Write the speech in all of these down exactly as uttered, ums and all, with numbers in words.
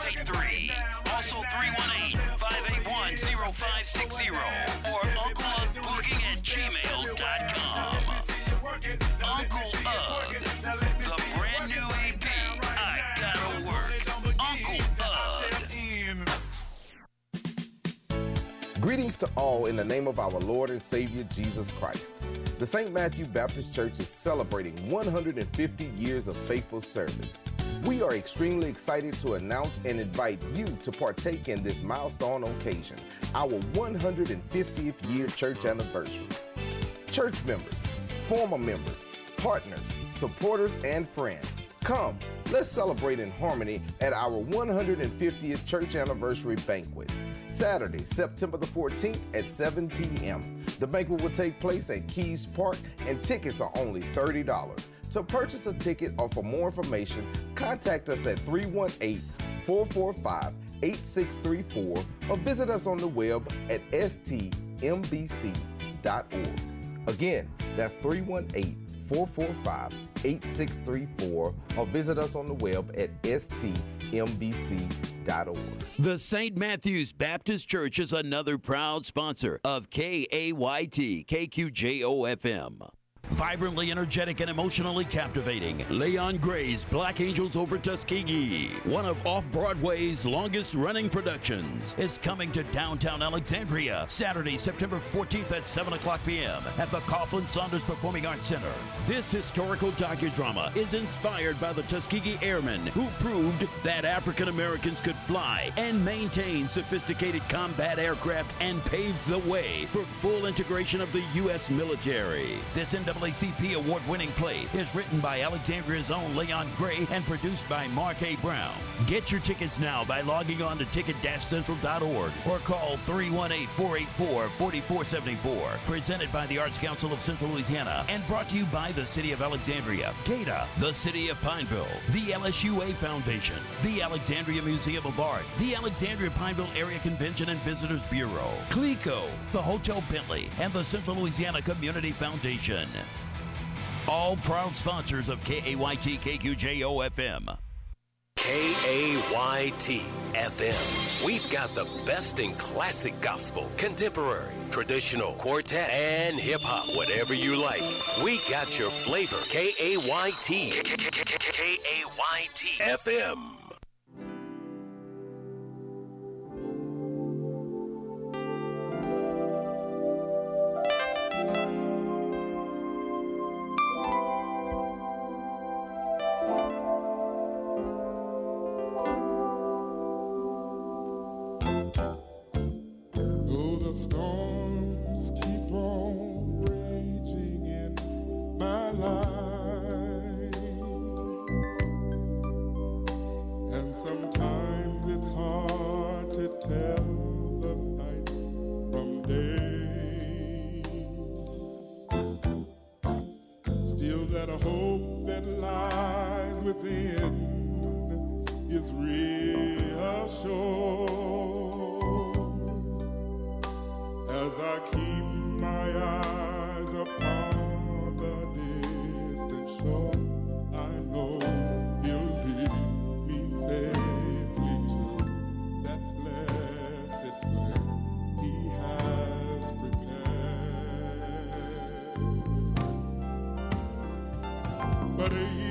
eight three. Also three one eight, five eight one, zero five six zero or Uncle Ugg Booking at gmail dot com. Uncle Ugg, the brand new E P, I Gotta Work. Uncle Ugg. Greetings to all in the name of our Lord and Savior Jesus Christ. The Saint Matthew Baptist Church is celebrating one hundred fifty years of faithful service. We are extremely excited to announce and invite you to partake in this milestone occasion, our one hundred fiftieth year church anniversary. Church members, former members, partners, supporters, and friends, come, let's celebrate in harmony at our one hundred fiftieth church anniversary banquet, Saturday, September the fourteenth at seven p.m. The banquet will take place at Keys Park, and tickets are only thirty dollars. To purchase a ticket or for more information, contact us at three one eight, four four five, eight six three four or visit us on the web at s t m b c dot org. Again, that's three one eight, four four five, eight six three four or visit us on the web at s t m b c dot org. The Saint Matthew's Baptist Church is another proud sponsor of K A Y T K Q J O F M. Vibrantly energetic and emotionally captivating, Leon Gray's Black Angels Over Tuskegee, one of Off-Broadway's longest-running productions, is coming to downtown Alexandria Saturday, September fourteenth at seven o'clock p.m. at the Coughlin Saunders Performing Arts Center. This historical docudrama is inspired by the Tuskegee Airmen who proved that African Americans could fly and maintain sophisticated combat aircraft and paved the way for full integration of the U S military. This N double A C P award-winning play is written by Alexandria's own Leon Gray and produced by Mark A. Brown. Get your tickets now by logging on to ticket dash central dot org or call three one eight, four eight four, four four seven four. Presented by the Arts Council of Central Louisiana and brought to you by the City of Alexandria, GATA, the City of Pineville, the L S U A Foundation, the Alexandria Museum of Art, the Alexandria Pineville Area Convention and Visitors Bureau, CLECO, the Hotel Bentley, and the Central Louisiana Community Foundation. All proud sponsors of K A Y T K Q J O F M. K A Y T F M. We've got the best in classic gospel, contemporary, traditional, quartet, and hip-hop. Whatever you like, we got your flavor. K A Y T. K A Y T F M. Storms keep on raging in my life, and sometimes it's hard to tell the night from day. Still, that hope that lies within is reassured as I keep my eyes upon the distant shore. I know He'll lead me safely to that blessed place He has prepared. But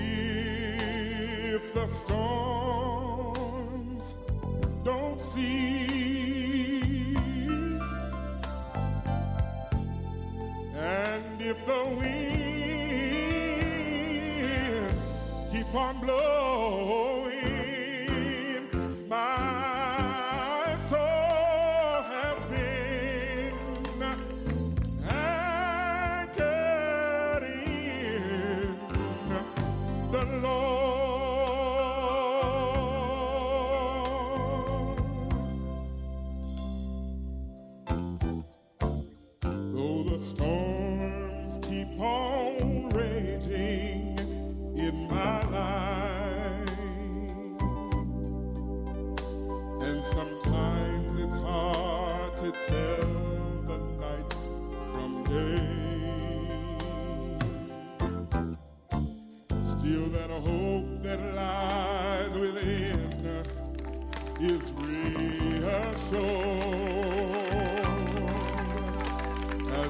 if the storms don't cease, and if the winds keep on blowing, my soul has been anchored in the Lord. Though the storms keep on raging in my life, and sometimes it's hard to tell the night from day. Still, that hope that lies within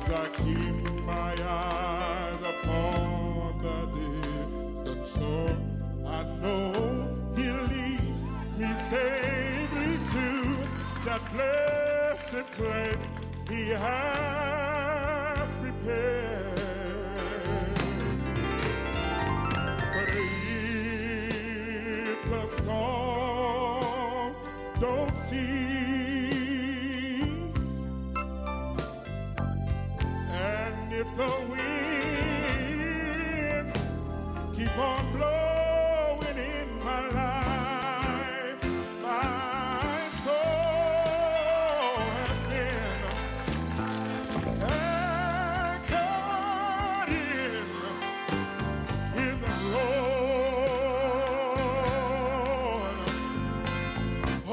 As I keep my eyes upon the distant shore, I know He'll lead me safely to that blessed place He has prepared. But if the storm don't cease, and if the winds keep on blowing in my life, my soul has been anchored in, in the Lord. Oh,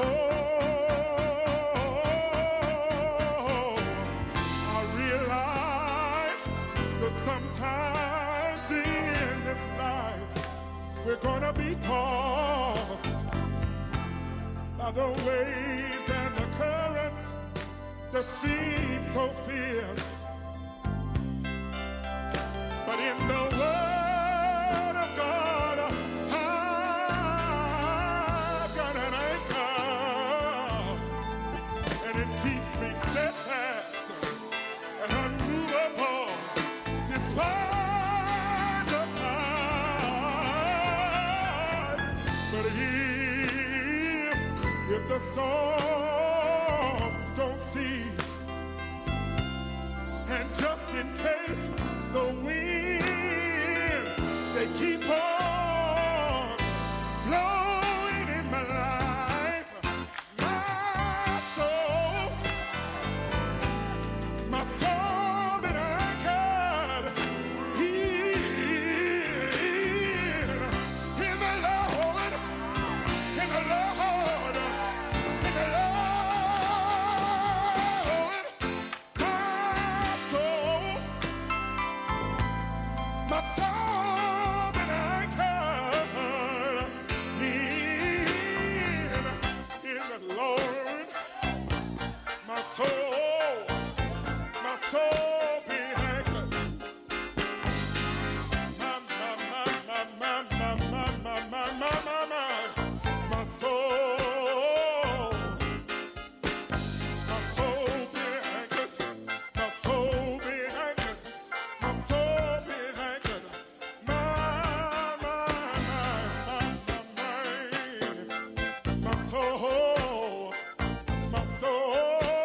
I realize that sometimes in this life we're gonna be tossed by the waves and the currents that seem so fierce. But in the Word of God, I've got an anchor, and it keeps me steadfast and unmovable despite the tide. But if, if the storms don't cease, and just in case the winds, they keep on blowing in my life, my soul, my soul been anchored in, in the Lord, in the Lord, in the Lord, my soul, my soul been anchored in, in the Lord, my soul, my soul be anchored. My, my, my, my, my, my, my, my, my, my, my, my soul, my soul be anchored, my soul be anchored, my soul be anchored. My, my, my, my, my, my soul, my soul.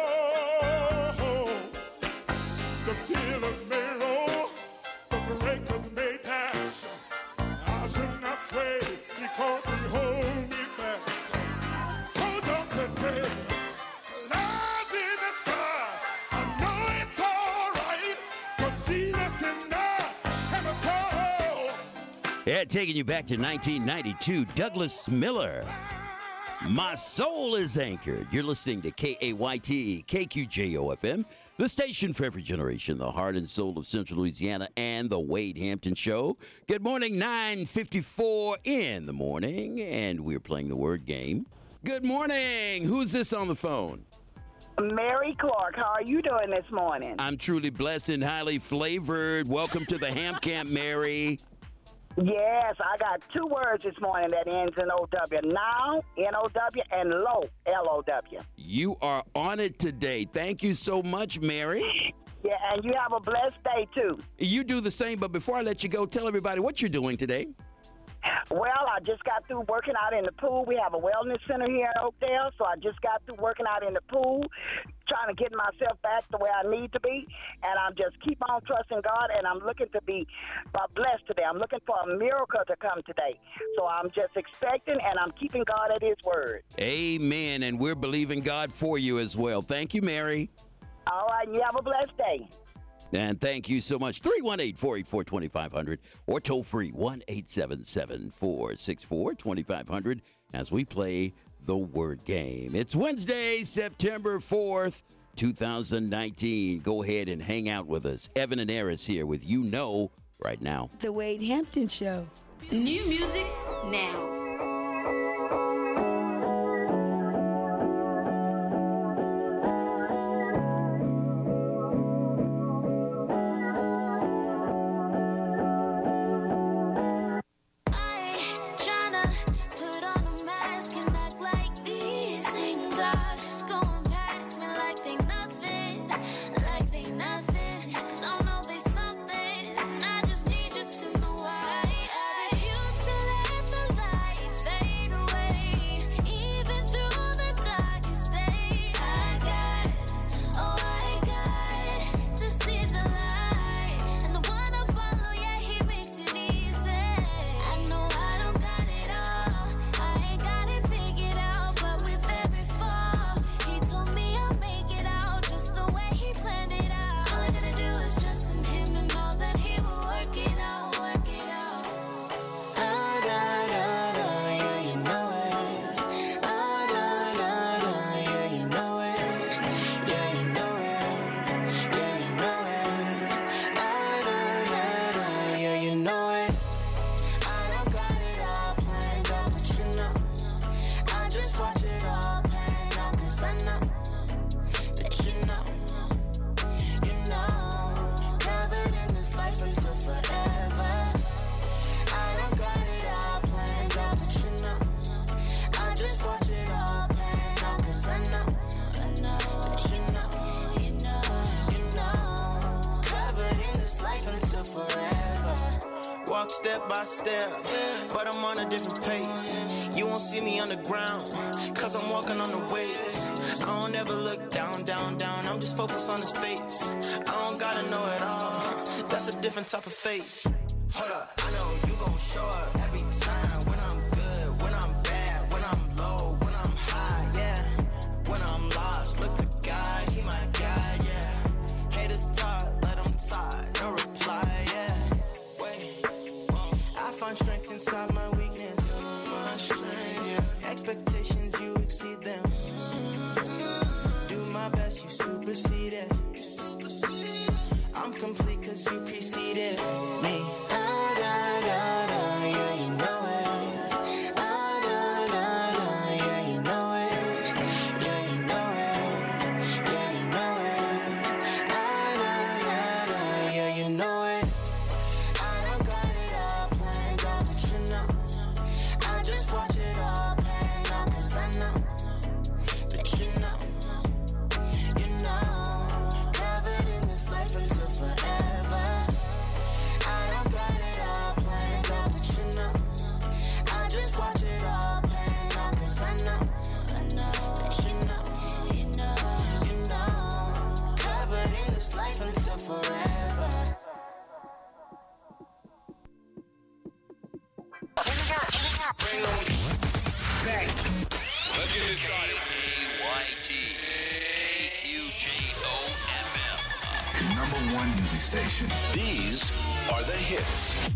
The pillars may roll, the breakers may dash. I shall not sway because He hold me fast. So don't prepare. Lies in the sky. I know it's all right, 'cause Jesus and I have a soul. Yeah, taking you back to nineteen ninety-two, Douglas Miller. My soul is anchored. You're listening to K A Y T, K Q J O F M, the station for every generation, the heart and soul of Central Louisiana, and the Wade Hampton Show. Good morning, nine fifty-four in the morning, and we're playing the word game. Good morning. Who's this on the phone? Mary Clark, how are you doing this morning? I'm truly blessed and highly flavored. Welcome to the Hamp Camp, Mary. Yes, I got two words this morning that ends in O W. Now, N O W, and low, L O W. You are on it today. Thank you so much, Mary. Yeah, and you have a blessed day, too. You do the same, but before I let you go, tell everybody what you're doing today. Well, I just got through working out in the pool. We have a wellness center here in Oakdale, so I just got through working out in the pool, trying to get myself back the way I need to be, and I'm just keep on trusting God, and I'm looking to be uh, blessed today. I'm looking for a miracle to come today, so I'm just expecting, and I'm keeping God at His word. Amen, and we're believing God for you as well. Thank you, Mary. All right, you have a blessed day. And thank you so much. three one eight, four eight four, two five zero zero or toll free one eight seven seven, four six four, two five zero zero as we play the word game. It's Wednesday, September fourth, two thousand nineteen. Go ahead and hang out with us. Evan and Eris here with You Know right now. The Wade Hampton Show. New music now. step by step, but I'm on a different pace. You won't see me on the ground, cause I'm walking on the waves. I don't ever look down, down, down, I'm just focused on his face. I don't gotta know it all, that's a different type of faith. Hold up, I know you gon' show up every time. When I'm good, when I'm bad, when I'm low, when I'm high, yeah. When I'm lost, look to God, he my guide, yeah. Haters talk, let them talk, no reply, yeah. Wait, I find strength inside my weakness, my strength, yeah. Expectations, you exceed them. Do my best, you supersede it. I'm complete cause you preceded me. Ah, da, da, da, yeah, you know it. Ah, da, da, da, yeah, you know it. Yeah, you know it. Yeah, you know it. Ah, da, da, da, yeah, you know it. I don't got it all planned out, but you know. I just watch it all planned out, cause I know that you know. You know. Covered in this life until forever. I don't got it all planned out, but you know. I just watch it all planned out, cause I know, I know that you know, you know, you know. Covered in this life until forever. Let's get this started. K A Y T, K Q J O F M. Your number one music station. These are the hits.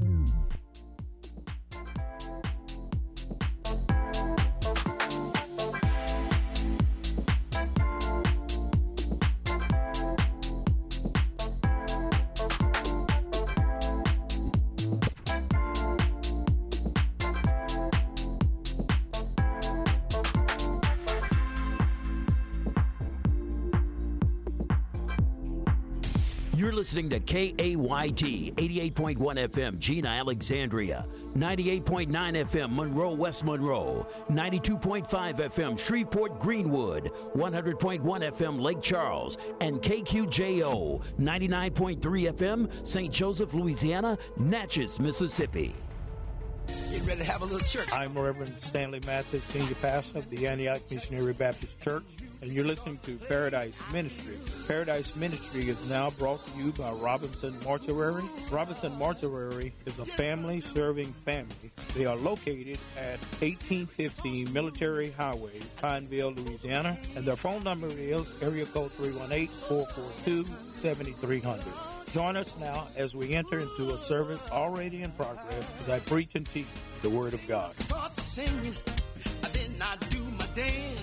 You're listening to K A Y T, eighty-eight point one F M, Gina, Alexandria, ninety-eight point nine F M, Monroe, West Monroe, ninety-two point five F M, Shreveport, Greenwood, one hundred point one F M, Lake Charles, and K Q J O, ninety-nine point three F M, Saint Joseph, Louisiana, Natchez, Mississippi. Get ready to have a little church. I'm Reverend Stanley Mathis, Senior Pastor of the Antioch Missionary Baptist Church, and you're listening to Paradise Ministry. Paradise Ministry is now brought to you by Robinson Mortuary. Robinson Mortuary is a family-serving family. They are located at eighteen fifteen Military Highway, Pineville, Louisiana, and their phone number is area code three one eight, four four two, seven three zero zero. Join us now as we enter into a service already in progress as I preach and teach the Word of God. Start singing, then I do my dance.